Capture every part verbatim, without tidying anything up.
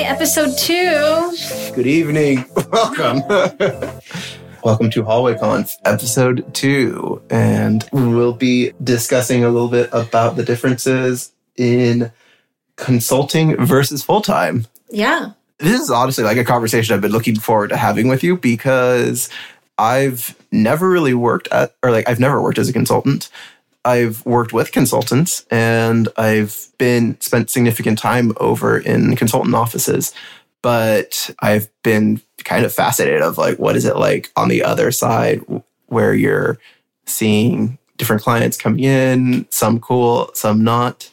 episode two. Good evening. Welcome. Welcome to Hallway Conf, episode two. And we'll be discussing a little bit about the differences in consulting versus full-time. Yeah. This is honestly like a conversation I've been looking forward to having with you because I've never really worked at, or like I've never worked as a consultant. I've worked with consultants and I've been spent significant time over in consultant offices, but I've been kind of fascinated of like, what is it like on the other side where you're seeing different clients coming in, some cool, some not,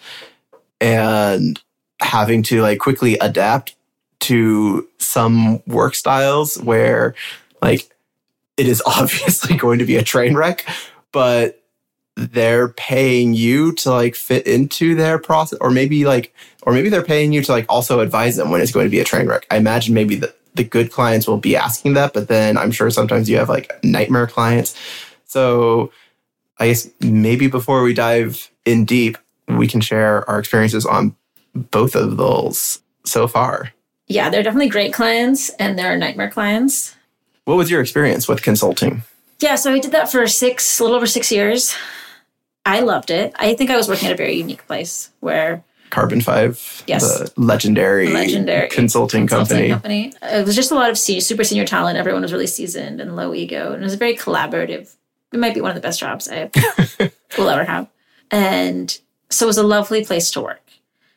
and having to like quickly adapt to some work styles where like it is obviously going to be a train wreck, but they're paying you to like fit into their process, or maybe like, or maybe they're paying you to like also advise them when it's going to be a train wreck. I imagine maybe the, the good clients will be asking that, but then I'm sure sometimes you have like nightmare clients. So I guess maybe before we dive in deep, we can share our experiences on both of those so far. Yeah, they're definitely great clients and they're nightmare clients. What was your experience with consulting? Yeah, so I did that for six, a little over six years. I loved it. I think I was working at a very unique place where... Carbon five, yes, the legendary, legendary consulting, consulting company. company. It was just a lot of senior, super senior talent. Everyone was really seasoned and low ego. And it was a very collaborative. It might be one of the best jobs I will ever have. And so it was a lovely place to work.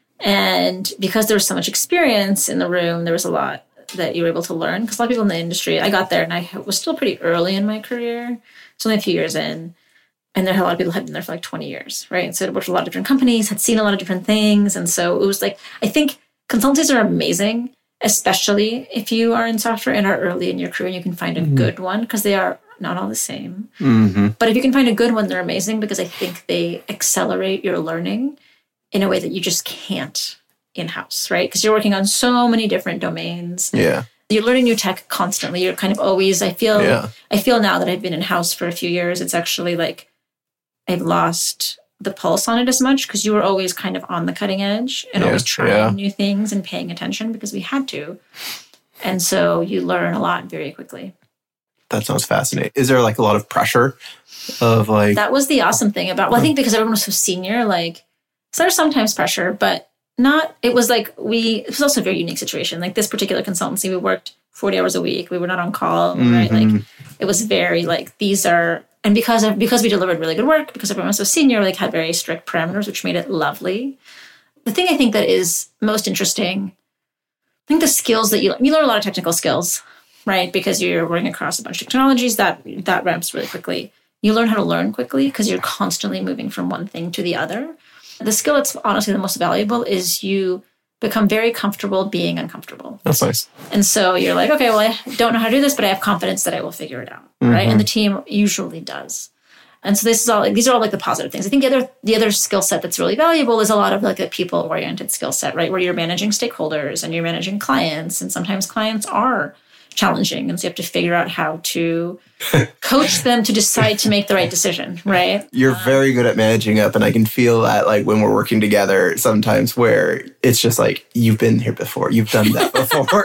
And because there was so much experience in the room, there was a lot that you were able to learn. Because a lot of people in the industry, I got there and I was still pretty early in my career. It's only a few years in. And there a lot of people had been there for like twenty years, right? And so I worked with a lot of different companies, had seen a lot of different things. And so it was like, I think consultancies are amazing, especially if you are in software and are early in your career and you can find a mm-hmm. good one, because they are not all the same. Mm-hmm. But if you can find a good one, they're amazing because I think they accelerate your learning in a way that you just can't in-house, right? Because you're working on so many different domains. Yeah. You're learning new tech constantly. You're kind of always, I feel, yeah. I feel now that I've been in-house for a few years, it's actually like, I've lost the pulse on it as much because you were always kind of on the cutting edge and yeah, always trying yeah. new things and paying attention because we had to. And so you learn a lot very quickly. That sounds fascinating. Is there like a lot of pressure of like... That was the awesome thing about, well, I think because everyone was so senior, like, so there's sometimes pressure, but not, it was like we, it was also a very unique situation. Like this particular consultancy, we worked forty hours a week. We were not on call, mm-hmm. right? Like it was very like, these are, and because of, because we delivered really good work, because everyone was so senior, like had very strict parameters, which made it lovely. The thing I think that is most interesting, I think the skills that you you learn a lot of technical skills, right? Because you're working across a bunch of technologies that that ramps really quickly. You learn how to learn quickly because you're constantly moving from one thing to the other. The skill that's honestly the most valuable is you become very comfortable being uncomfortable. That's nice. And so you're like, okay, well, I don't know how to do this, but I have confidence that I will figure it out, mm-hmm. right? And the team usually does. And so this is all, like, these are all like the positive things. I think the other the other skill set that's really valuable is a lot of like a people-oriented skill set, right? Where you're managing stakeholders and you're managing clients, and sometimes clients are challenging, and so you have to figure out how to coach them to decide to make the right decision, right? You're um, very good at managing up, and I can feel that like when we're working together sometimes where it's just like, you've been here before, you've done that before.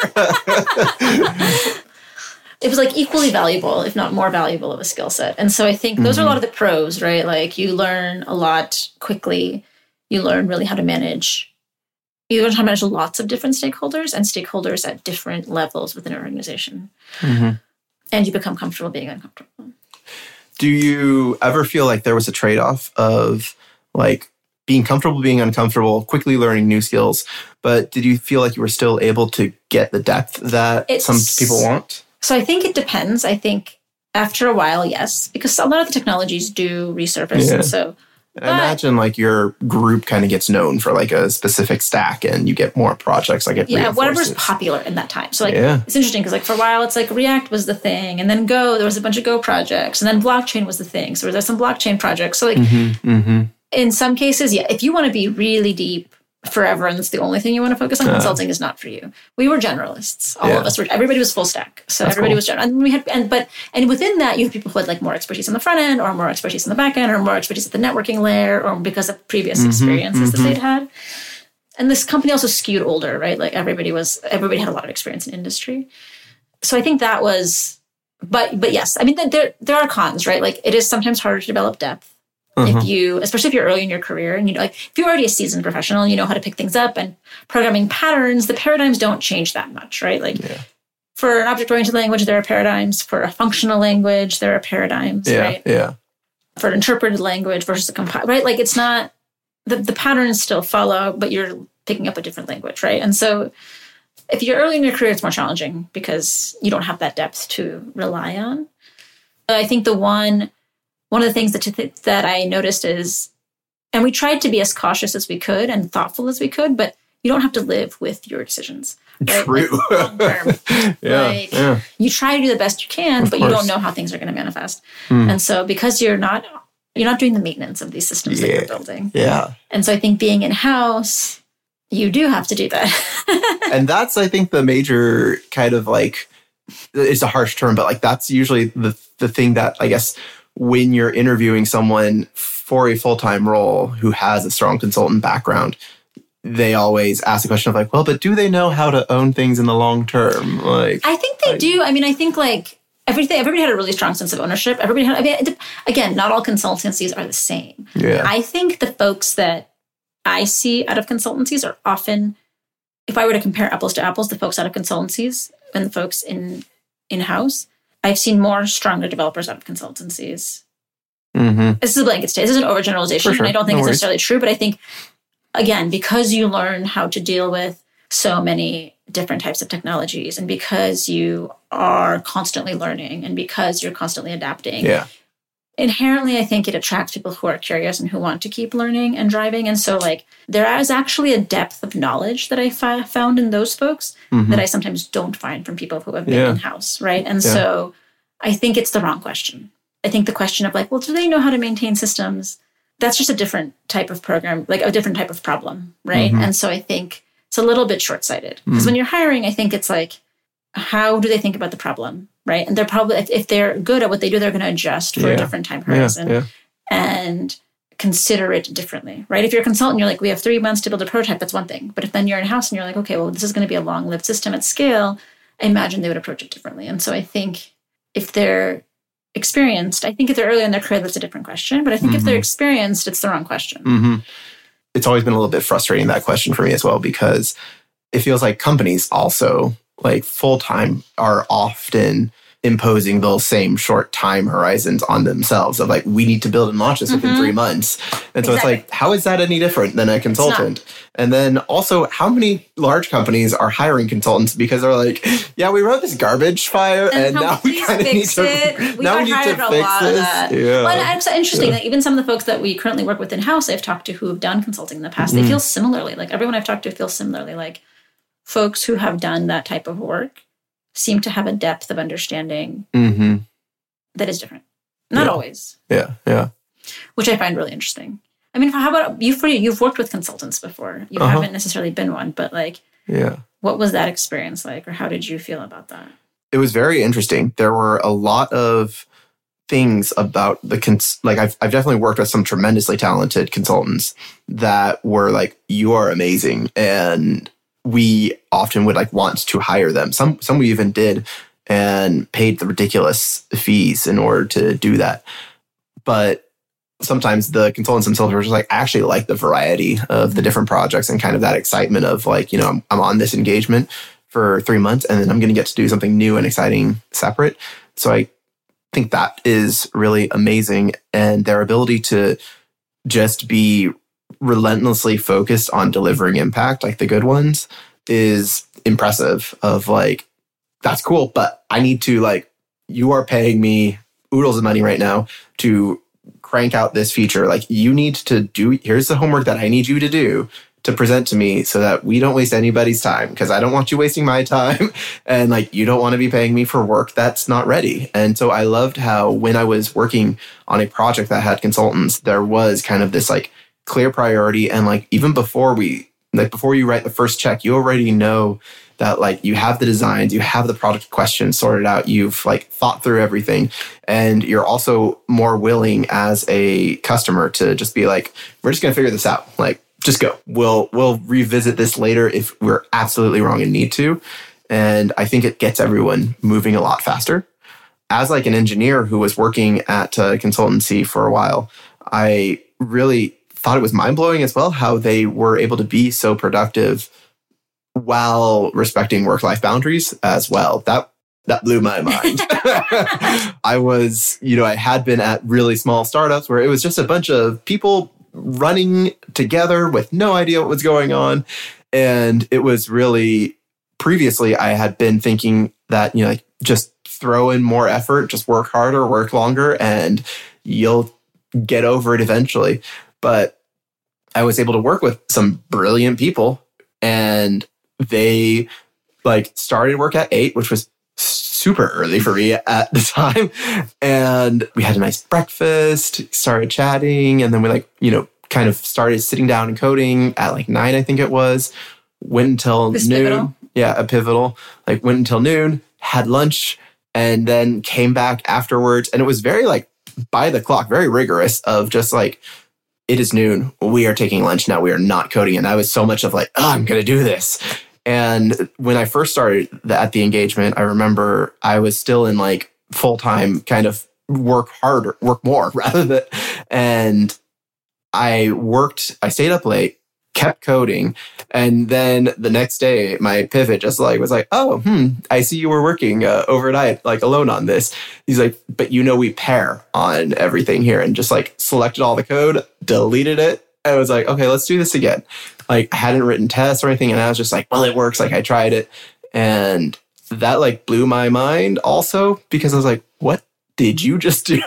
It was like equally valuable, if not more valuable of a skill set. And so I think those mm-hmm. are a lot of the pros, right? Like you learn a lot quickly. You learn really how to manage You learn how to manage lots of different stakeholders and stakeholders at different levels within an organization. Mm-hmm. And you become comfortable being uncomfortable. Do you ever feel like there was a trade-off of like being comfortable being uncomfortable, quickly learning new skills, but did you feel like you were still able to get the depth that it's, some people want? So I think it depends. I think after a while, yes, because a lot of the technologies do resurface. Yeah. And so I imagine like your group kind of gets known for like a specific stack and you get more projects like it Yeah, whatever's popular in that time. So like yeah. it's interesting because like for a while it's like React was the thing, and then Go, there was a bunch of Go projects, and then blockchain was the thing. So there's some blockchain projects. So like mm-hmm, mm-hmm. in some cases, yeah, if you want to be really deep forever and that's the only thing you want to focus on, uh, consulting is not for you. We were generalists. All yeah. of us were, everybody was full stack. So that's everybody cool. was general. And we had, and but, and within that, you have people who had like more expertise on the front end or more expertise on the back end or more expertise at the networking layer or because of previous mm-hmm, experiences mm-hmm. that they'd had. and this company also skewed older, right? Like everybody was, everybody had a lot of experience in industry. So I think that was, but but yes, I mean, there there are cons, right? Like it is sometimes harder to develop depth uh-huh. if you, especially if you're early in your career and you know, like if you're already a seasoned professional and you know how to pick things up and programming patterns, the paradigms don't change that much, right? Like yeah. for an object-oriented language, there are paradigms. For a functional language, there are paradigms, yeah, right? Yeah. For an interpreted language versus a compiled, right? Like it's not, the, the patterns still follow, but you're picking up a different language, right? And so if you're early in your career, it's more challenging because you don't have that depth to rely on. I think the one, one of the things that to th- that I noticed is, and we tried to be as cautious as we could and thoughtful as we could, but you don't have to live with your decisions. Right? True. Like, long term. yeah, like, yeah. You try to do the best you can, of but course. you don't know how things are going to manifest. Mm. And so because you're not, you're not doing the maintenance of these systems yeah. that you're building. Yeah. And so I think being in-house, you do have to do that. And that's, I think, the major kind of like, it's a harsh term, but like that's usually the the thing that I guess when you're interviewing someone for a full-time role who has a strong consultant background, they always ask the question of like, well, but do they know how to own things in the long term? Like, I think they I, do. I mean, I think like everything, everybody had a really strong sense of ownership. Everybody had, I mean, again, not all consultancies are the same. Yeah. I think the folks that I see out of consultancies are often, if I were to compare apples to apples, the folks out of consultancies and the folks in in-house, I've seen more stronger developers out of consultancies. Mm-hmm. This is a blanket statement. This is an overgeneralization. Sure. And I don't think No it's worries. necessarily true, but I think, again, because you learn how to deal with so many different types of technologies and because you are constantly learning and because you're constantly adapting, yeah. inherently, I think it attracts people who are curious and who want to keep learning and driving. And so, like, there is actually a depth of knowledge that I fi- found in those folks mm-hmm. that I sometimes don't find from people who have been Yeah. in-house, right? And Yeah. so I think it's the wrong question. I think the question of, like, well, do they know how to maintain systems? That's just a different type of program, like a different type of problem, right? Mm-hmm. And so I think it's a little bit short-sighted. Because Mm-hmm. when you're hiring, I think it's like, how do they think about the problem, right? And they're probably, if, if they're good at what they do, they're going to adjust for Yeah. a different time Yeah. horizon Yeah. and consider it differently, right? If you're a consultant, you're like, we have three months to build a prototype, that's one thing. But if then you're in-house and you're like, okay, well, this is going to be a long-lived system at scale, I imagine they would approach it differently. And so I think if they're experienced, I think if they're early in their career, that's a different question. But I think Mm-hmm. if they're experienced, it's the wrong question. Mm-hmm. It's always been a little bit frustrating, that question for me as well, because it feels like companies also, like full-time, are often imposing those same short time horizons on themselves of like, we need to build and launch this within Mhm. three months. And so Exactly. it's like, how is that any different than a consultant? And then also, how many large companies are hiring consultants because they're like, yeah, we wrote this garbage file and, And now we please kind of need fix to, it. We now got we need hired to a fix lot of this. that. Yeah. Well, and it's interesting Yeah. that even some of the folks that we currently work with in-house, I've talked to who have done consulting in the past, they Mm. feel similarly. Like everyone I've talked to feels similarly. Like folks who have done that type of work seem to have a depth of understanding Mm-hmm. that is different. Not Yeah. always, Yeah, yeah. which I find really interesting. I mean, how about you? For you, you've worked with consultants before. You Uh-huh. haven't necessarily been one, but like, Yeah. what was that experience like, or how did you feel about that? It was very interesting. There were a lot of things about the cons- like I've I've definitely worked with some tremendously talented consultants that were like, you are amazing, and we often would like want to hire them. Some some we even did and paid the ridiculous fees in order to do that. But sometimes the consultants themselves were just like, I actually like the variety of the different projects and kind of that excitement of like, you know, I'm, I'm on this engagement for three months and then I'm going to get to do something new and exciting separate. So I think that is really amazing. And their ability to just be relentlessly focused on delivering impact, like the good ones, is impressive. Of like, that's cool, but I need to like, you are paying me oodles of money right now to crank out this feature. Like, you need to do, here's the homework that I need you to do to present to me so that we don't waste anybody's time, because I don't want you wasting my time. And like, you don't want to be paying me for work that's not ready. And so I loved how when I was working on a project that had consultants, there was kind of this like clear priority. And like, even before we, like before you write the first check, you already know that like you have the designs, you have the product questions sorted out, you've like thought through everything. And you're also more willing as a customer to just be like, we're just going to figure this out. Like, just go. We'll we'll revisit this later if we're absolutely wrong and need to. And I think it gets everyone moving a lot faster. As like an engineer who was working at a consultancy for a while, I really thought it was mind-blowing as well how they were able to be so productive while respecting work-life boundaries as well. That that blew my mind. I was, you know, I had been at really small startups where it was just a bunch of people running together with no idea what was going on. And it was really, previously I had been thinking that, you know, like just throw in more effort, just work harder, work longer, and you'll get over it eventually. But I was able to work with some brilliant people, and they like started work at eight, which was super early for me at the time. And we had a nice breakfast, started chatting, and then we like, you know, kind of started sitting down and coding at like nine, I think it was. Went until This noon. Pivotal? Yeah, a Pivotal. Like went until noon, had lunch, and then came back afterwards. And it was very like by the clock, very rigorous of just like, it is noon. We are taking lunch now. We are not coding. And I was so much of like, oh, I'm going to do this. And when I first started the, at the engagement, I remember I was still in like full-time kind of work harder, work more rather than, and I worked, I stayed up late, kept coding. And then the next day, my pivot just like was like, oh, hmm, I see you were working uh, overnight, like alone on this. He's like, but you know, we pair on everything here, and just like selected all the code, deleted it. I was like, okay, let's do this again. Like I hadn't written tests or anything. And I was just like, well, it works. Like I tried it. And that like blew my mind also, because I was like, what did you just do?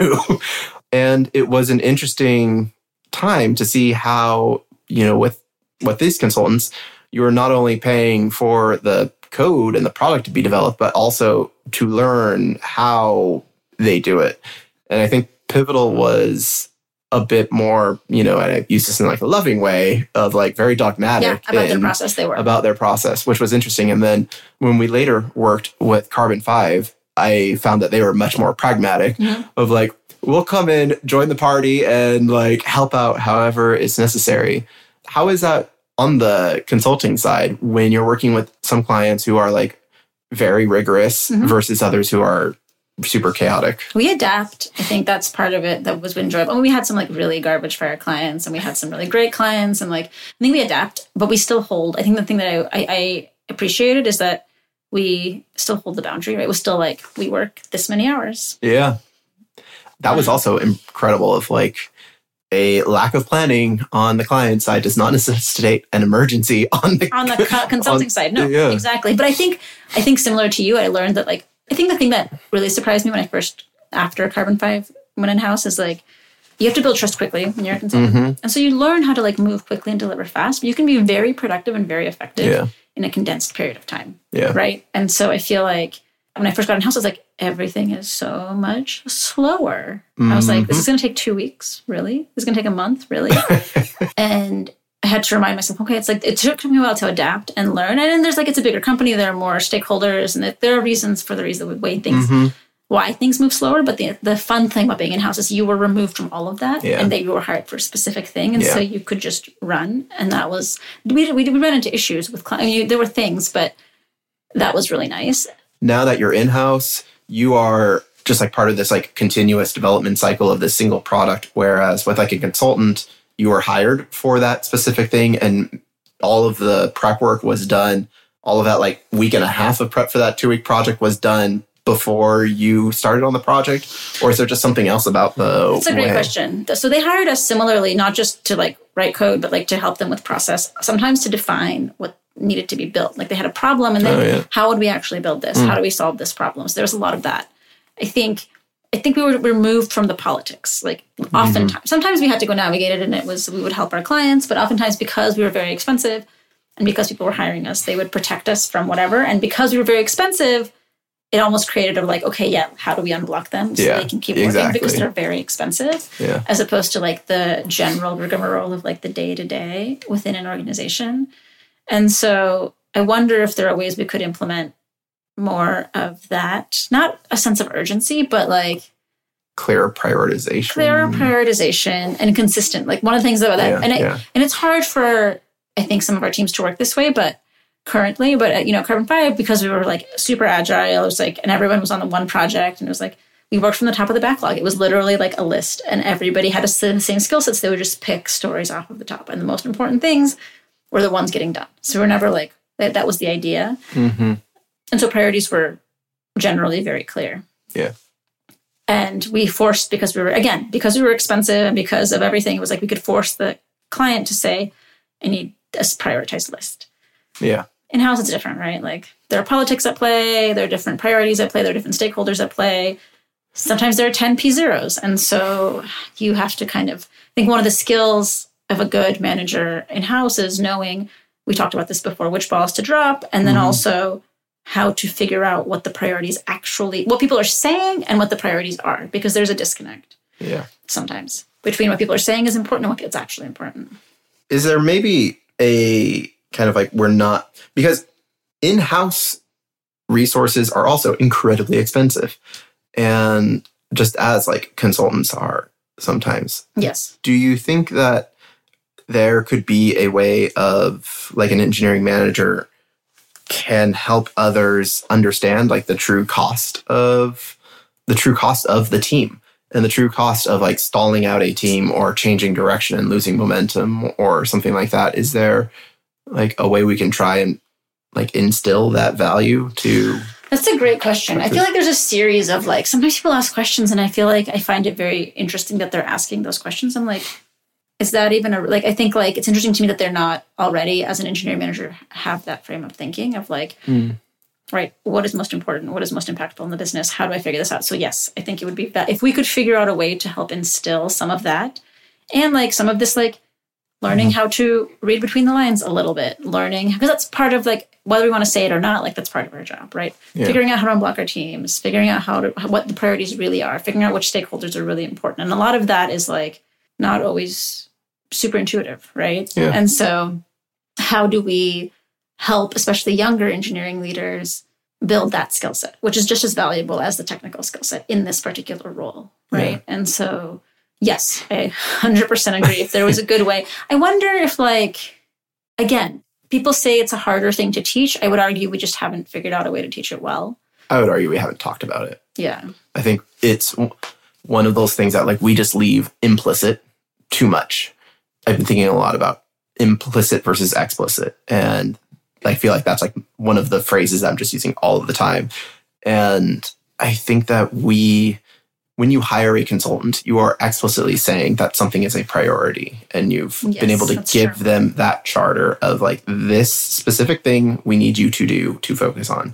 And it was an interesting time to see how, you know, with, with these consultants, you are not only paying for the code and the product to be developed, but also to learn how they do it. And I think Pivotal was a bit more, you know, and I use this in like a loving way of like very dogmatic. Yeah, about their process they were. About their process, which was interesting. And then when we later worked with Carbon five, I found that they were much more pragmatic mm-hmm. of like, we'll come in, join the party, and like help out however is necessary. How is that on the consulting side when you're working with some clients who are like very rigorous mm-hmm. versus others who are super chaotic? We adapt. I think that's part of it that was enjoyable. I mean, we had some like really garbage fire clients, and we had some really great clients, and like I think we adapt, but we still hold. I think the thing that I, I, I appreciated is that we still hold the boundary, right? It was still like we work this many hours. Yeah. That was also incredible of like a lack of planning on the client side does not necessitate an emergency on the on the co- consulting on, side. No, yeah. exactly. But I think I think similar to you, I learned that like I think the thing that really surprised me when I first after Carbon five went in house is like you have to build trust quickly when you're a consultant, mm-hmm. and so you learn how to like move quickly and deliver fast. But you can be very productive and very effective yeah. in a condensed period of time. Yeah, right. And so I feel like when I first got in house, I was like, everything is so much slower. Mm-hmm. I was like, this is going to take two weeks, really? This is going to take a month, really? And I had to remind myself, okay, it's like, it took me a while to adapt and learn. And then there's like, it's a bigger company, there are more stakeholders, and there are reasons for the reason the way things, mm-hmm. why things move slower. But the the fun thing about being in-house is you were removed from all of that, yeah. and that you were hired for a specific thing. And yeah. so you could just run. And that was, we, we, we ran into issues with clients. I mean, there were things, but that was really nice. Now that you're in-house, you are just like part of this like continuous development cycle of this single product. Whereas with like a consultant, you were hired for that specific thing, and all of the prep work was done. All of that like week and a half of prep for that two week project was done before you started on the project? Or is there just something else about the That's a great way? question. So they hired us similarly, not just to like write code, but like to help them with process, sometimes to define what needed to be built. Like they had a problem and then oh, yeah. how would we actually build this? Mm. How do we solve this problem? So there's a lot of that. I think I think we were removed from the politics. Like oftentimes, mm-hmm. sometimes we had to go navigate it and it was, we would help our clients, but oftentimes because we were very expensive and because people were hiring us, they would protect us from whatever. And because we were very expensive, it almost created a like, okay, yeah, how do we unblock them so yeah, they can keep working exactly. because they're very expensive, yeah. as opposed to like the general rigmarole of like the day to day within an organization. And so I wonder if there are ways we could implement more of that, not a sense of urgency, but like clearer prioritization. Clearer prioritization and consistent. Like one of the things about that, Yeah, and, I, yeah. and it's hard for, I think, some of our teams to work this way, but currently, but at, you know, Carbon five, because we were like super agile, it was like, and everyone was on the one project, and it was like, we worked from the top of the backlog. It was literally like a list, and everybody had the same skill sets. They would just pick stories off of the top, and the most important things were the ones getting done. So we're never like, that, that was the idea. Mm-hmm. And so priorities were generally very clear. Yeah. And we forced, because we were, again, because we were expensive and because of everything, it was like we could force the client to say, I need a prioritized list. Yeah. In-house, it's different, right? Like there are politics at play, there are different priorities at play, there are different stakeholders at play. Sometimes there are ten P zeros. And so you have to kind of, I think one of the skills of a good manager in-house is knowing, we talked about this before, which balls to drop, and then mm-hmm. also how to figure out what the priorities actually, what people are saying and what the priorities are, because there's a disconnect. Yeah. Sometimes between what people are saying is important and what is actually important. Is there maybe a kind of like, we're not, because in-house resources are also incredibly expensive, and just as like consultants are sometimes. Yes. Do you think that there could be a way of like an engineering manager can help others understand like the true cost of the true cost of the team and the true cost of like stalling out a team or changing direction and losing momentum or something like that? Is there like a way we can try and like instill that value to? That's a great question. I feel like there's a series of like, sometimes people ask questions and I feel like I find it very interesting that they're asking those questions. I'm like, is that even a, like, I think like, it's interesting to me that they're not already as an engineering manager have that frame of thinking of like, mm. right, what is most important? What is most impactful in the business? How do I figure this out? So yes, I think it would be that if we could figure out a way to help instill some of that and like some of this, like learning mm. how to read between the lines a little bit, learning, because that's part of like, whether we want to say it or not, like that's part of our job, right? Yeah. Figuring out how to unblock our teams, figuring out how to, what the priorities really are, figuring out which stakeholders are really important. And a lot of that is like not always super intuitive, right? Yeah. And so how do we help, especially younger engineering leaders, build that skill set, which is just as valuable as the technical skill set in this particular role, right? Yeah. And so, yes, I one hundred percent agree. If there was a good way, I wonder if like, again, people say it's a harder thing to teach. I would argue we just haven't figured out a way to teach it well. I would argue we haven't talked about it. Yeah. I think it's one of those things that like we just leave implicit too much. I've been thinking a lot about implicit versus explicit. And I feel like that's like one of the phrases I'm just using all of the time. And I think that we, when you hire a consultant, you are explicitly saying that something is a priority, and you've yes, been able to give true. them that charter of like, this specific thing we need you to do to focus on.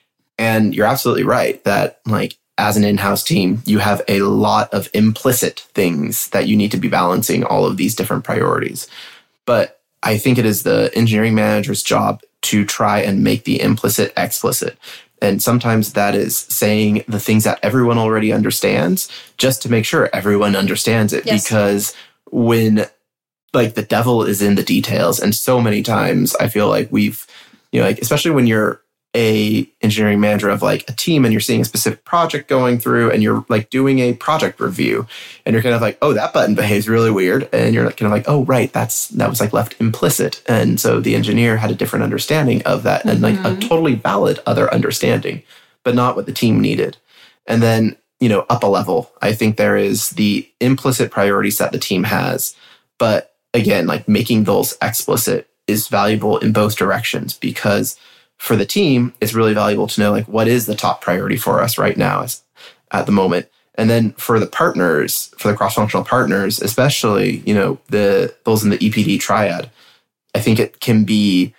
And you're absolutely right that like, as an in-house team, you have a lot of implicit things that you need to be balancing all of these different priorities. But I think it is the engineering manager's job to try and make the implicit explicit. And sometimes that is saying the things that everyone already understands just to make sure everyone understands it. Yes. Because when like the devil is in the details, and so many times I feel like we've, you know, like especially when you're a engineering manager of like a team and you're seeing a specific project going through and you're like doing a project review and you're kind of like, oh, that button behaves really weird. And you're kind of like, oh, right, that's, that was like left implicit. And so the engineer had a different understanding of that mm-hmm. and like a totally valid other understanding, but not what the team needed. And then, you know, up a level, I think there is the implicit priorities that the team has. But again, like making those explicit is valuable in both directions, because for the team, it's really valuable to know like what is the top priority for us right now as, at the moment. And then for the partners, for the cross-functional partners, especially, you know, the those in the E P D triad, I think it can be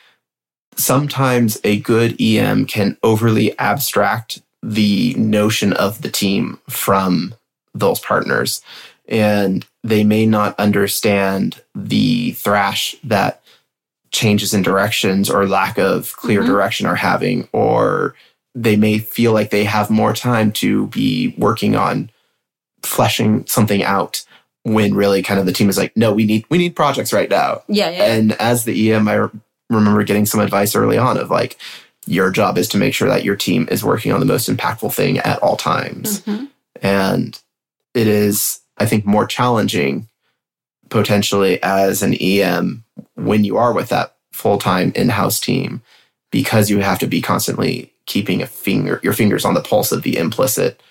sometimes a good E M can overly abstract the notion of the team from those partners. And they may not understand the thrash that changes in directions or lack of clear mm-hmm. direction are having, or they may feel like they have more time to be working on fleshing something out when really kind of the team is like, no, we need, we need projects right now. Yeah, yeah. And as the E M, I re- remember getting some advice early on of like, your job is to make sure that your team is working on the most impactful thing at all times. Mm-hmm. And it is, I think, more challenging potentially as an E M when you are with that full-time in-house team, because you have to be constantly keeping a finger, your fingers on the pulse of the implicit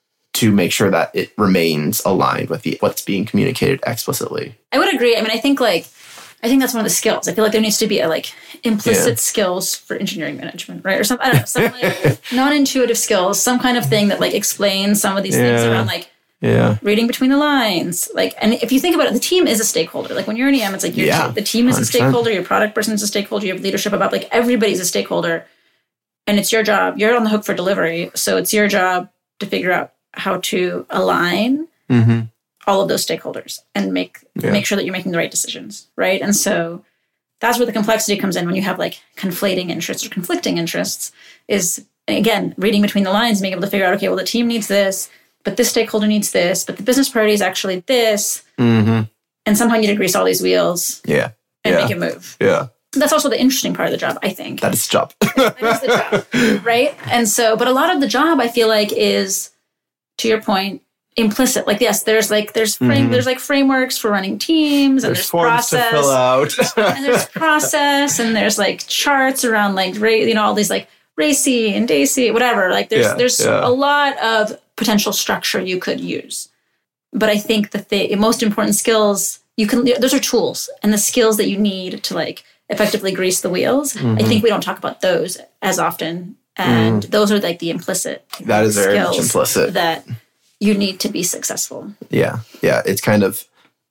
to make sure that it remains aligned with the what's being communicated explicitly. I would agree. I mean, I think like, I think that's one of the skills. I feel like there needs to be a like implicit yeah. skills for engineering management, right? Or some, I don't know, some like non-intuitive skills, some kind of thing that like explains some of these yeah. things around like yeah. reading between the lines. Like, and if you think about it, the team is a stakeholder. Like when you're an E M, it's like your yeah. te- the team is one hundred percent. A stakeholder, your product person is a stakeholder, you have leadership above, like everybody's a stakeholder. And it's your job. You're on the hook for delivery. So it's your job to figure out how to align mm-hmm. all of those stakeholders and make yeah. make sure that you're making the right decisions, right? And so that's where the complexity comes in when you have like conflating interests or conflicting interests is, again, reading between the lines, being able to figure out, okay, well, the team needs this, but this stakeholder needs this, but the business priority is actually this. Mm-hmm. And somehow you need to grease all these wheels yeah. and yeah. make it move. Yeah. That's also the interesting part of the job, I think. That is the job. That is the job, right? And so, but a lot of the job, I feel like, is, to your point, implicit. Like, yes, there's like there's frame mm-hmm. there's like frameworks for running teams, and there's, there's forms process to fill out, and there's process, and there's like charts around like you know all these like R A C I and D A C I, whatever. Like, there's yeah, there's yeah. a lot of potential structure you could use. But I think that the most important skills you can those are tools, and the skills that you need to like effectively grease the wheels. Mm-hmm. I think we don't talk about those as often. And mm. those are like the implicit that is very much implicit that you need to be successful. Yeah. Yeah. It's kind of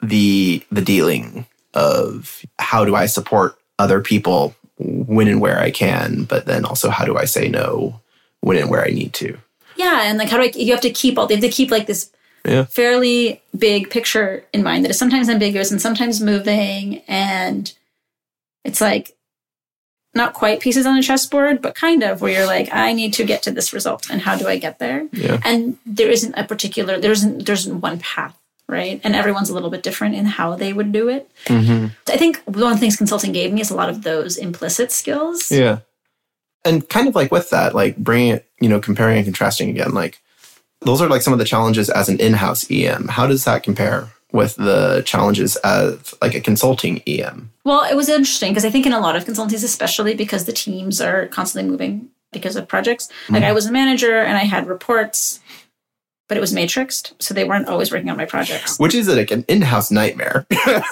the the dealing of how do I support other people when and where I can, but then also how do I say no when and where I need to. Yeah. And like how do I you have to keep all they have to keep like this yeah. fairly big picture in mind that is sometimes ambiguous and sometimes moving, and it's like not quite pieces on a chessboard, but kind of where you're like, I need to get to this result, and how do I get there? Yeah. And there isn't a particular, there isn't, there isn't one path, right? And everyone's a little bit different in how they would do it. Mm-hmm. I think one of the things consulting gave me is a lot of those implicit skills. Yeah. And kind of like with that, like bringing it, you know, comparing and contrasting again, like those are like some of the challenges as an in-house E M. How does that compare with the challenges of like a consulting E M? Well, it was interesting because I think in a lot of consultancies, especially because the teams are constantly moving because of projects, like mm-hmm. I was a manager and I had reports, but it was matrixed. So they weren't always working on my projects. Which is like an in-house nightmare.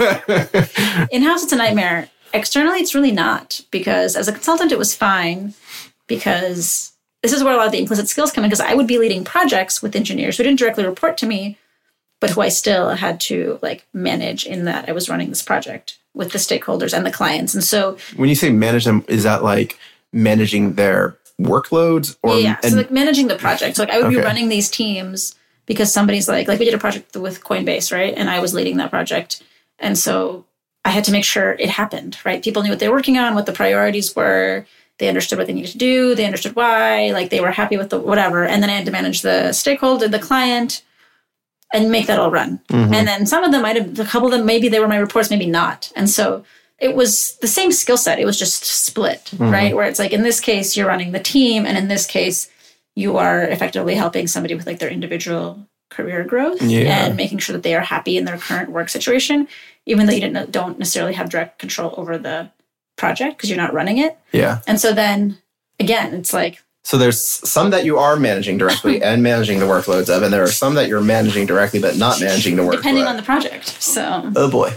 In-house, it's a nightmare. Externally, it's really not, because as a consultant, it was fine, because this is where a lot of the implicit skills come in, because I would be leading projects with engineers who didn't directly report to me, but who I still had to like manage in that I was running this project with the stakeholders and the clients. And so when you say manage them, is that like managing their workloads? Or yeah, and, so like managing the project. So like I would okay. be running these teams because somebody's like, like we did a project with Coinbase, right? And I was leading that project. And so I had to make sure it happened, right? People knew what they were working on, what the priorities were. They understood what they needed to do. They understood why, like they were happy with the whatever. And then I had to manage the stakeholder, the client, and make that all run. Mm-hmm. And then some of them might have, a couple of them, maybe they were my reports, maybe not. And so it was the same skill set. It was just split, mm-hmm. right? Where it's like, in this case, you're running the team. And in this case, you are effectively helping somebody with like their individual career growth yeah. and making sure that they are happy in their current work situation, even though you didn't, don't necessarily have direct control over the project because you're not running it. Yeah. And so then again, it's like, so there's some that you are managing directly and managing the workloads of, and there are some that you're managing directly but not managing the workload. Depending on the project. So. Oh boy.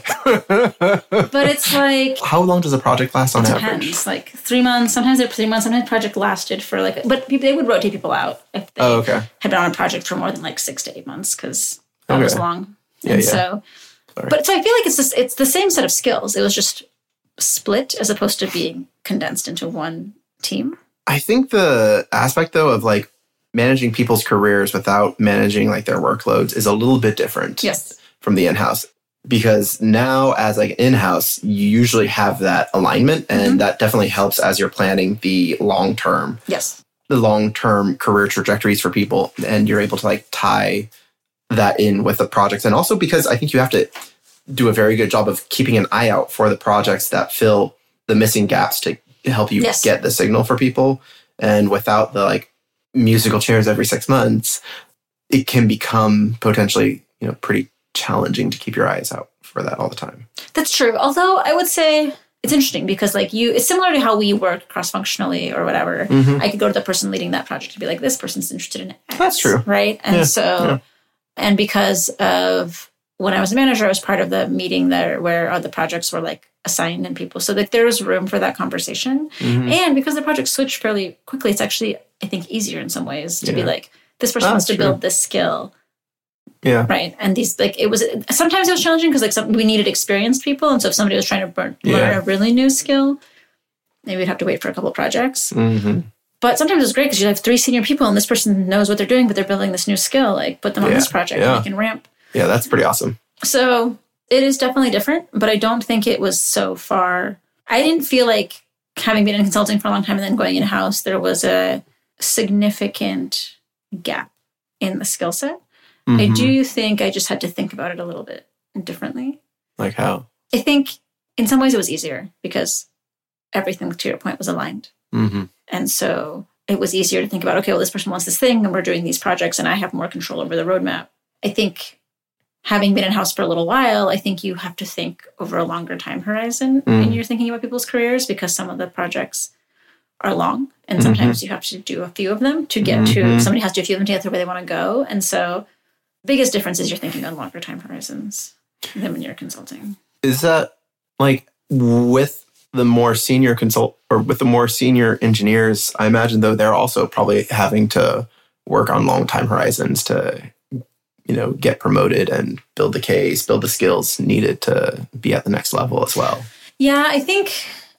But it's like. How long does a project last on it average? Depends. Like three months. Sometimes they're three months. Sometimes the project lasted for like. But people, they would rotate people out if they oh, okay. had been on a project for more than like six to eight months because that okay. was long. Yeah, and yeah. so. Sorry. But so I feel like it's just, it's the same set of skills. It was just split as opposed to being condensed into one team. I think the aspect, though, of like managing people's careers without managing like their workloads is a little bit different yes. from the in-house. Because now as like in-house, you usually have that alignment, and mm-hmm. that definitely helps as you're planning the long-term, yes, the long-term career trajectories for people. And you're able to like tie that in with the projects. And also because I think you have to do a very good job of keeping an eye out for the projects that fill the missing gaps to help you yes. get the signal for people. And without the like musical chairs every six months, it can become potentially, you know, pretty challenging to keep your eyes out for that all the time. That's true. Although I would say it's interesting because like you, it's similar to how we work cross-functionally or whatever. Mm-hmm. I could go to the person leading that project and be like, this person's interested in X. That's true. Right. And yeah. so, yeah. and because of when I was a manager, I was part of the meeting there where all the projects were like assigned and people. So like there was room for that conversation. Mm-hmm. And because the projects switch fairly quickly, it's actually, I think, easier in some ways to yeah. be like, this person oh, wants to true. build this skill. Yeah. Right. And these, like, it was, sometimes it was challenging because, like, some, we needed experienced people. And so if somebody was trying to burn, yeah. learn a really new skill, maybe we'd have to wait for a couple of projects. Mm-hmm. But sometimes it's great because you have three senior people and this person knows what they're doing, but they're building this new skill. Like, put them on yeah. this project yeah. and they can ramp. Yeah, that's pretty awesome. So it is definitely different, but I don't think it was so far. I didn't feel like having been in consulting for a long time and then going in-house, there was a significant gap in the skill set. Mm-hmm. I do think I just had to think about it a little bit differently. Like how? I think in some ways it was easier because everything, to your point, was aligned. Mm-hmm. And so it was easier to think about, okay, well, this person wants this thing and we're doing these projects and I have more control over the roadmap. I think having been in-house for a little while, I think you have to think over a longer time horizon mm. when you're thinking about people's careers because some of the projects are long and sometimes mm-hmm. you have to do a few of them to get mm-hmm. to, somebody has to do a few of them to get to where they want to go. And so biggest difference is you're thinking on longer time horizons than when you're consulting. Is that like with the more senior consult or with the more senior engineers, I imagine though they're also probably having to work on long time horizons to, you know, get promoted and build the case, build the skills needed to be at the next level as well. Yeah, I think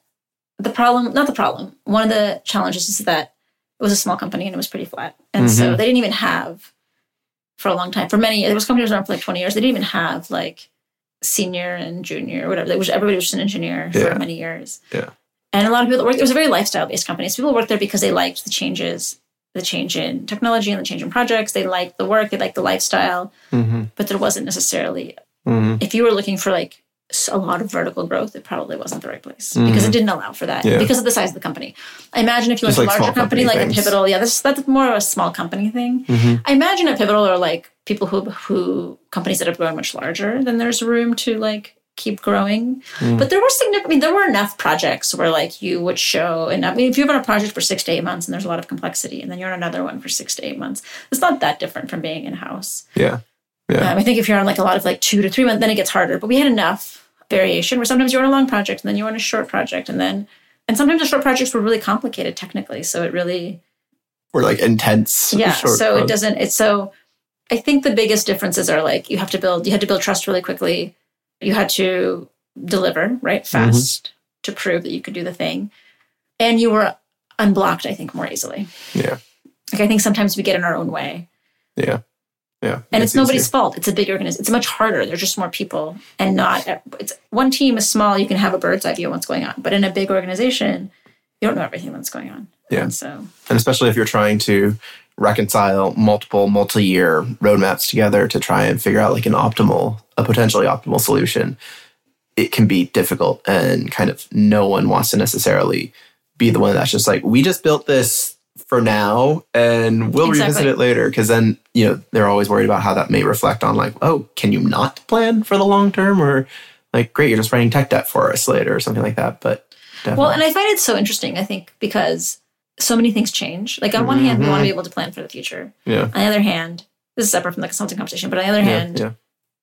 the problem, not the problem, one of the challenges is that it was a small company and it was pretty flat. And mm-hmm. so they didn't even have for a long time. For many, there was companies around for like twenty years. They didn't even have like senior and junior or whatever. They was, everybody was just an engineer yeah. for many years. Yeah. And a lot of people that worked, it was a very lifestyle-based company. So people worked there because they liked the changes, the change in technology and the change in projects. They liked the work, they liked the lifestyle. Mm-hmm. But there wasn't necessarily, mm-hmm. if you were looking for like a lot of vertical growth, it probably wasn't the right place mm-hmm. because it didn't allow for that yeah. because of the size of the company. I imagine if you Just went to like a larger company, company like things. a Pivotal, yeah, this, that's more of a small company thing. Mm-hmm. I imagine a Pivotal are like people who, who companies that have grown much larger, then there's room to like keep growing. Mm. But there were significant, I mean, there were enough projects where like you would show, and I mean, if you've on a project for six to eight months and there's a lot of complexity, and then you're on another one for six to eight months, it's not that different from being in-house. Yeah. Yeah. Um, I think if you're on like a lot of like two to three months, then it gets harder. But we had enough variation where sometimes you're on a long project and then you're on a short project, and then, and sometimes the short projects were really complicated technically. So it really were like intense. Yeah. Short so projects. It doesn't, it's so, I think the biggest differences are like, you have to build, you had to build trust really quickly. You had to deliver, right? Fast mm-hmm. to prove that you could do the thing. And you were unblocked, I think, more easily. Yeah. Like, I think sometimes we get in our own way. Yeah. Yeah. And it's nobody's easier. fault. It's a big organization. It's much harder. There's just more people and not, it's one team is small. You can have a bird's eye view of what's going on. But in a big organization, you don't know everything that's going on. Yeah. And so, and especially if you're trying to reconcile multiple multi-year roadmaps together to try and figure out like an optimal, a potentially optimal solution, it can be difficult, and kind of no one wants to necessarily be the one that's just like, we just built this for now and we'll exactly. revisit it later. Because then, you know, they're always worried about how that may reflect on like, oh, can you not plan for the long term? Or like, great, you're just writing tech debt for us later or something like that. But definitely. Well, and I find it so interesting, I think, because so many things change. Like on one mm-hmm. hand, we want to be able to plan for the future. Yeah. On the other hand, this is separate from the consulting conversation, but on the other hand, yeah, yeah.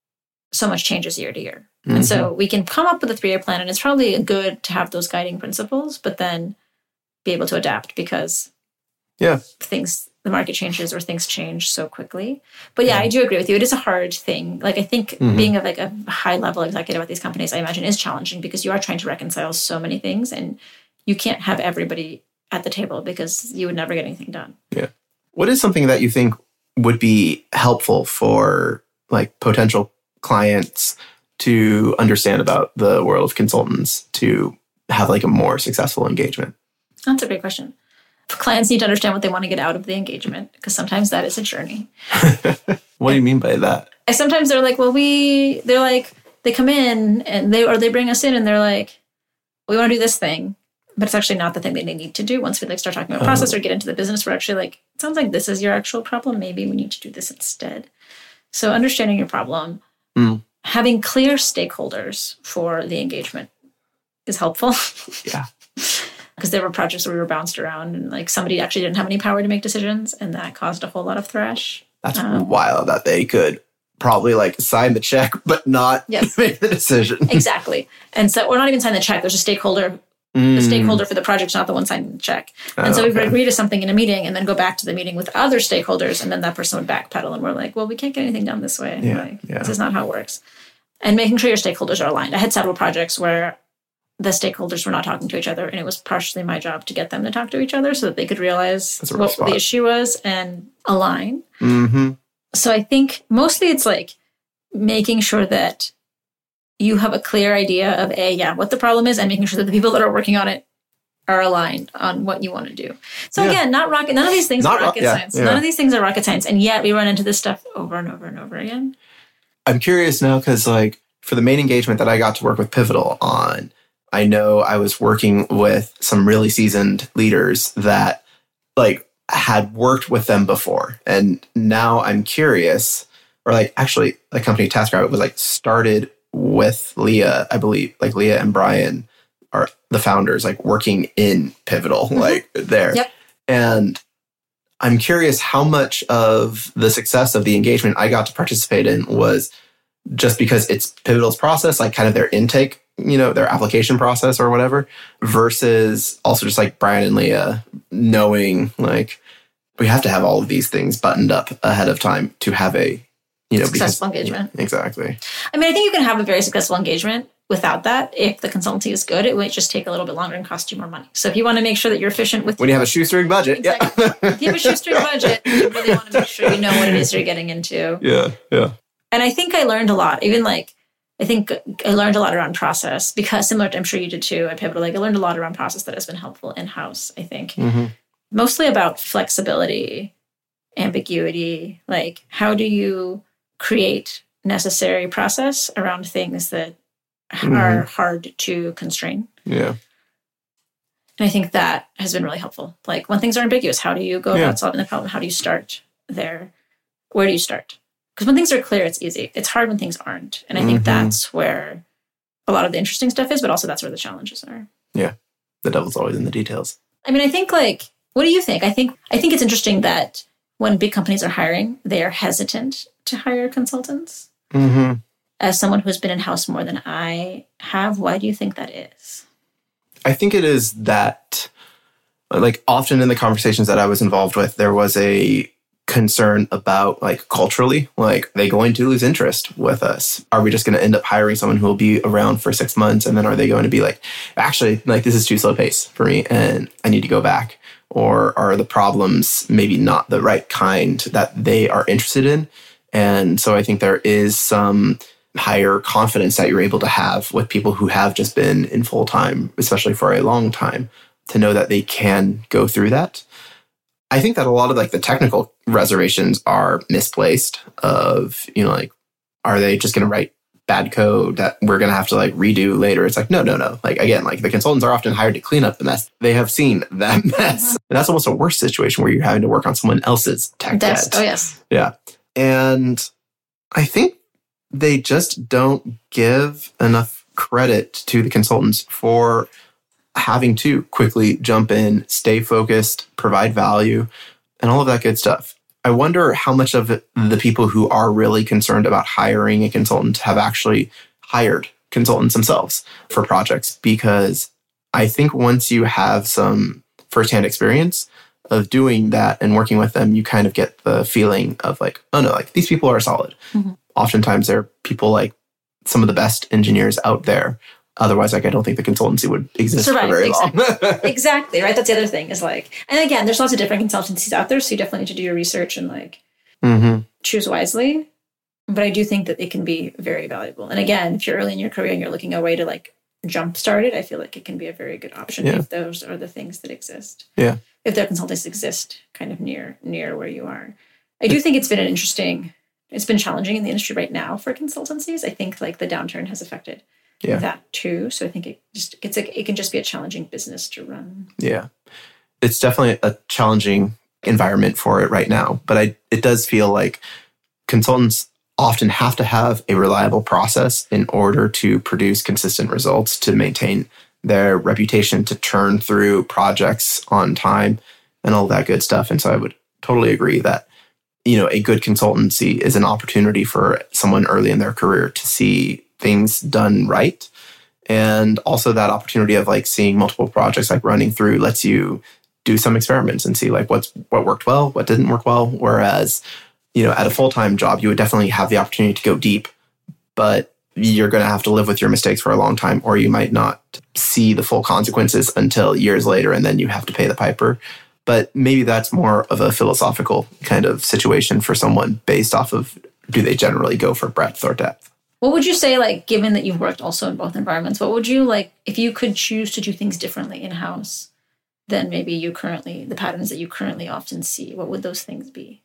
so much changes year to year. Mm-hmm. And so we can come up with a three-year plan, and it's probably good to have those guiding principles, but then be able to adapt because yeah, things, the market changes or things change so quickly. But yeah, yeah. I do agree with you. It is a hard thing. Like I think mm-hmm. being a, like a high-level executive at these companies, I imagine, is challenging because you are trying to reconcile so many things, and you can't have everybody at the table because you would never get anything done. Yeah. What is something that you think would be helpful for like potential clients to understand about the world of consultants to have like a more successful engagement? That's a great question. Clients need to understand what they want to get out of the engagement, because sometimes that is a journey. What do you mean by that? I, sometimes they're like, well, we, they're like, they come in and they, or they bring us in and they're like, we want to do this thing. but it's actually not the thing that they need to do. Once we like start talking about process or get into the business, we're actually like, it sounds like this is your actual problem. Maybe we need to do this instead. So understanding your problem, Mm. having clear stakeholders for the engagement is helpful. Yeah. Because there were projects where we were bounced around and like somebody actually didn't have any power to make decisions, and that caused a whole lot of thrash. That's Um, wild that they could probably like sign the check, but not Yes. make the decision. Exactly. And so, or not even sign the check. There's a stakeholder. Mm. The stakeholder for the project's not the one signing the check. And so Oh, we would okay. agree to something in a meeting and then go back to the meeting with other stakeholders, and then that person would backpedal, and we're like, well, we can't get anything done this way. Yeah, Like, yeah. This is not how it works. And making sure your stakeholders are aligned. I had several projects where the stakeholders were not talking to each other, and it was partially my job to get them to talk to each other so that they could realize That's a rough what spot. the issue was and align. Mm-hmm. So I think mostly it's like making sure that you have a clear idea of a, yeah, what the problem is, and making sure that the people that are working on it are aligned on what you want to do. So Yeah. again, not rocket, none of these things Not are ro- rocket yeah, science. yeah. None of these things are rocket science. And yet we run into this stuff over and over and over again. I'm curious now because, like, for the main engagement that I got to work with Pivotal on, I know I was working with some really seasoned leaders that, like, had worked with them before. And now I'm curious, or, like, actually, the company TaskRabbit was, like, started with Leah, I believe, like, Leah and Brian are the founders, like, working in Pivotal, Mm-hmm. like, there. Yep. And I'm curious how much of the success of the engagement I got to participate in was just because it's Pivotal's process, like kind of their intake, you know, their application process or whatever, versus also just like Brian and Leah knowing like we have to have all of these things buttoned up ahead of time to have a, you know, Successful because, engagement. Yeah, exactly. I mean, I think you can have a very successful engagement without that. If the consultancy is good, it might just take a little bit longer and cost you more money. So if you want to make sure that you're efficient with When you have a shoestring budget. Exactly. Yeah. if you have a shoestring budget, you really want to make sure you know what it is you're getting into. yeah. Yeah. And I think I learned a lot, even like, I think I learned a lot around process because similar to, I'm sure you did too, at Pivotal, like I learned a lot around process that has been helpful in-house, I think. Mm-hmm. Mostly about flexibility, ambiguity, like how do you create necessary process around things that Mm-hmm. are hard to constrain. Yeah. And I think that has been really helpful. Like when things are ambiguous, how do you go Yeah. about solving the problem? How do you start there? Where do you start? Because when things are clear, it's easy. It's hard when things aren't. And I think Mhm. that's where a lot of the interesting stuff is, but also that's where the challenges are. Yeah. The devil's always in the details. I mean, I think like, what do you think? I think I think it's interesting that when big companies are hiring, they are hesitant to hire consultants. Mm-hmm. As someone who's been in-house more than I have, why do you think that is? I think it is that, like, often in the conversations that I was involved with, there was a concern about, like, culturally, like, are they going to lose interest with us? Are we just going to end up hiring someone who will be around for six months? And then are they going to be like, actually, like, this is too slow pace for me and I need to go back? Or are the problems maybe not the right kind that they are interested in? And so I think there is some higher confidence that you're able to have with people who have just been in full time, especially for a long time, to know that they can go through that. I think that a lot of like the technical reservations are misplaced of, you know, like, are they just going to write bad code that we're going to have to like redo later? It's like, no, no, no. Like, again, like the consultants are often hired to clean up the mess. They have seen that mess. And that's almost a worse situation where you're having to work on someone else's tech That's, debt. oh, yes. Yeah. And I think they just don't give enough credit to the consultants for having to quickly jump in, stay focused, provide value, and all of that good stuff. I wonder how much of it, the people who are really concerned about hiring a consultant have actually hired consultants themselves for projects, because I think once you have some firsthand experience of doing that and working with them, you kind of get the feeling of like, oh no, like these people are solid. Mm-hmm. Oftentimes they're people like some of the best engineers out there. Otherwise, like I don't think the consultancy would exist Survive, for very exactly. long. Exactly, right? That's the other thing is like, and again, there's lots of different consultancies out there, so you definitely need to do your research and like mm-hmm. choose wisely. But I do think that it can be very valuable. And again, if you're early in your career and you're looking a way to like jumpstart it, I feel like it can be a very good option Yeah. if those are the things that exist. Yeah. If their consultancies exist kind of near near where you are. I do think it's been an interesting, it's been challenging in the industry right now for consultancies. I think like the downturn has affected Yeah. that too. So I think it just it's like it can just be a challenging business to run. Yeah. It's definitely a challenging environment for it right now, but I it does feel like consultants often have to have a reliable process in order to produce consistent results, to maintain their reputation, to churn through projects on time and all that good stuff. And so I would totally agree that, you know, a good consultancy is an opportunity for someone early in their career to see things done right. And also that opportunity of like seeing multiple projects like running through lets you do some experiments and see like what's what worked well, what didn't work well. Whereas, you know, at a full-time job, you would definitely have the opportunity to go deep, but you're going to have to live with your mistakes for a long time, or you might not see the full consequences until years later, and then you have to pay the piper. But maybe that's more of a philosophical kind of situation for someone based off of, do they generally go for breadth or depth? What would you say, like, given that you've worked also in both environments, what would you like, if you could choose to do things differently in-house than maybe you currently, the patterns that you currently often see, what would those things be?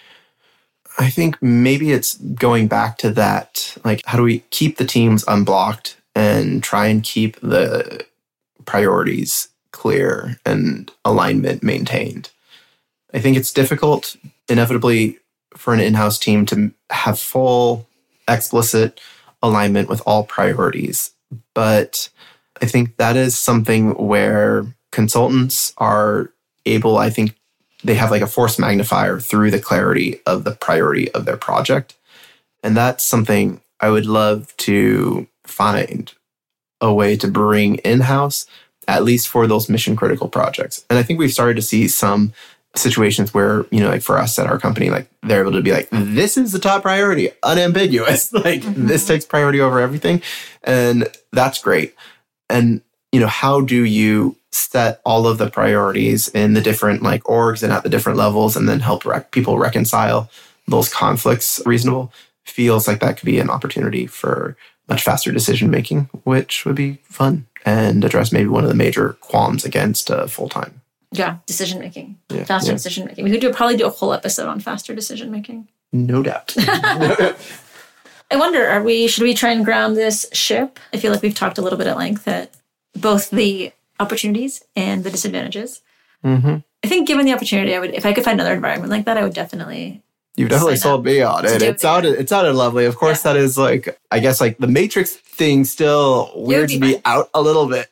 I think maybe it's going back to that, like, how do we keep the teams unblocked and try and keep the priorities clear and alignment maintained? I think it's difficult, inevitably, for an in-house team to have full, explicit alignment with all priorities. But I think that is something where consultants are able, I think, they have like a force magnifier through the clarity of the priority of their project. And that's something I would love to find a way to bring in-house, at least for those mission critical projects. And I think we've started to see some situations where, you know, like for us at our company, like they're able to be like, this is the top priority, unambiguous. Like mm-hmm. This takes priority over everything. And that's great. And, you know, how do you set all of the priorities in the different like orgs and at the different levels and then help rec- people reconcile those conflicts reasonable? Feels like that could be an opportunity for much faster decision making, which would be fun and address maybe one of the major qualms against uh, full-time. Yeah, decision making. Yeah, faster yeah. decision making. We could do probably do a whole episode on faster decision making. No doubt. I wonder, are we should we try and ground this ship? I feel like we've talked a little bit at length at both the opportunities and the disadvantages. Mm-hmm. I think given the opportunity, I would, if I could find another environment like that, I would definitely. You've definitely sold me on it. It sounded, it sounded lovely. Of course, yeah. That is like, I guess like the Matrix thing still weirds me fine. out a little bit.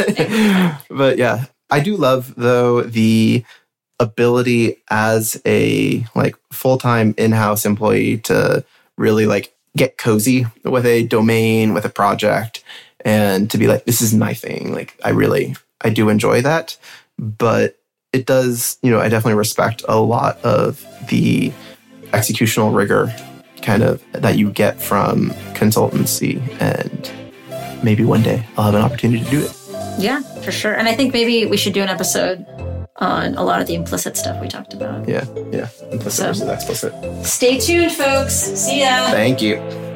But yeah, I do love though the ability as a like full-time in-house employee to really like get cozy with a domain, with a project, and to be like, this is my thing. Like I really, I do enjoy that, but it does, you know, I definitely respect a lot of the executional rigor kind of that you get from consultancy, and maybe one day I'll have an opportunity to do it. Yeah, for sure. And I think maybe we should do an episode on a lot of the implicit stuff we talked about. Yeah, yeah. Implicit so, versus explicit. Stay tuned, folks. See ya. Thank you.